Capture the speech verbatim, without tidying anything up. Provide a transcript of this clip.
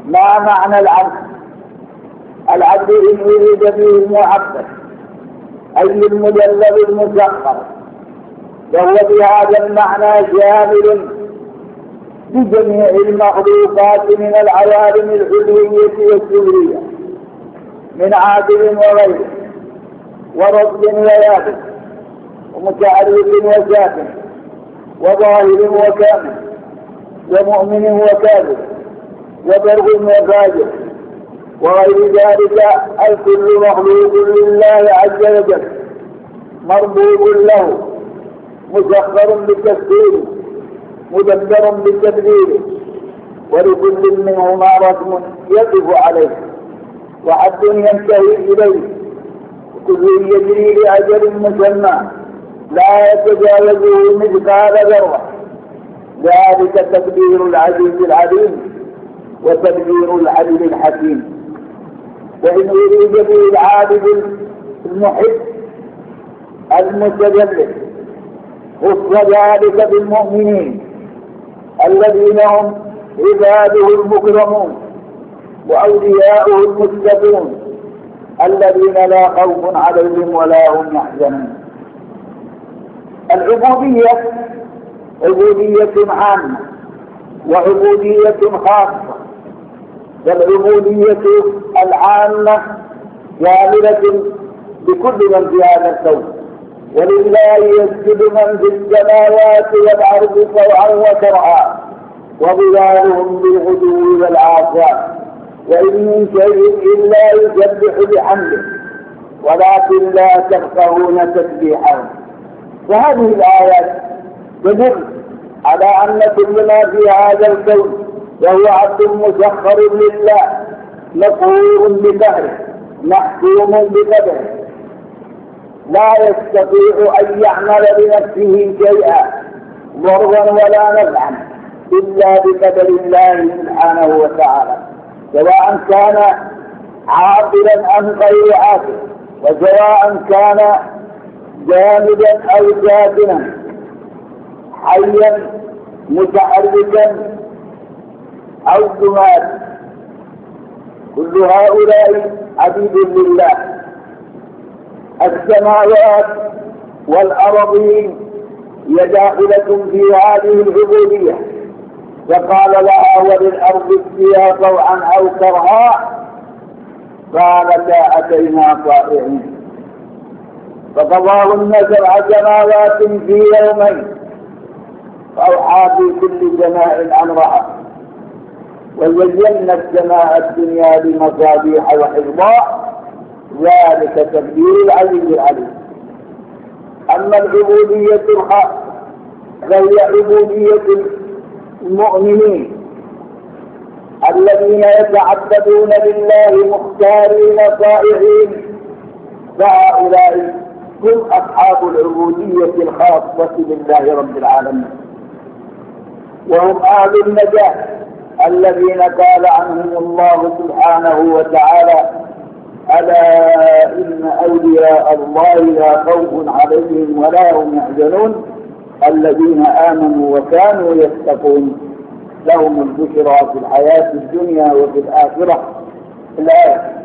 ما معنى العبد؟ العبد إن يريد به المعبد أي المدلل المسخر، وهو بهذا المعنى شامل بجميع المخلوقات من العوالم العلوية والسفلية، من عادل وغيره، ورب ويابس، ومتعرف وساكن، وظاهر وكامل، ومؤمن وكاذب، وبر وفاجر، وغير ذلك. الكل مخلوق لله عز وجل، مربوب له، مسخر بتسخيره، مدبر بتدبيره، ولكل منهما رسم يقف عليه وحد ينتهي اليه، كل يجري لاجل مسمى لا يتجاوزه مثقال ذره. ذلك تدبير العزيز العليم وتدبير العدل الحكيم. وإن يريد به العابد المحب المتجلد خص ذلك بالمؤمنين الذين هم عباده المكرمون وأولياؤه المتقون الذين لا خوف عليهم ولا هم يحزنون. العبودية عبودية عامة وعبودية خاصة. والعبودية العامة شاملة بكل من في هذا الكون، ولله يسجد من في السماوات والأرض طوعا وكرها وظلالهم بالغدو والآصال، وإن من شيء إلا يسبح بحمده ولكن لا تفقهون تسبيحهم. وهذه الآيات تدل على أن كل ما في هذا الكون وهو عبد مسخر لله، مقهور بقهره، محكوم بقدره، لا يستطيع أن يعمل بنفسه شيئا ضرا ولا نفعا إلا بقدر الله سبحانه وتعالى، سواء كان عاقلا أم غير عاقل، وسواء كان جامدا أو ساكنا، حيا متحركا أو جماد، كل هؤلاء عبيد لله. السماوات والأرضين هي داخلة في هذه العبودية، فقال لها وللأرض ائتيا طوعا أو كرها قالتا أتينا طائعين، فقضاهن سبع سماوات في يومين فأوحى في كل سماء أمرها وزينا السماء الدنيا بمصابيح وحفظا ذلك تقدير العزيز العليم. أما العبودية الخاصة فهي عبودية المؤمنين الذين يتعبدون لله مختارين طائعين، فهؤلاء هم أصحاب العبودية الخاصة لله رب العالمين، وهم أهل النجاة الذين قال عنهم الله سبحانه وتعالى ألا إن أولياء الله لا خوف عليهم ولا هم يحزنون الذين آمنوا وكانوا يتقون لهم البشرى في الحياة الدنيا وفي الآخرة. الآية.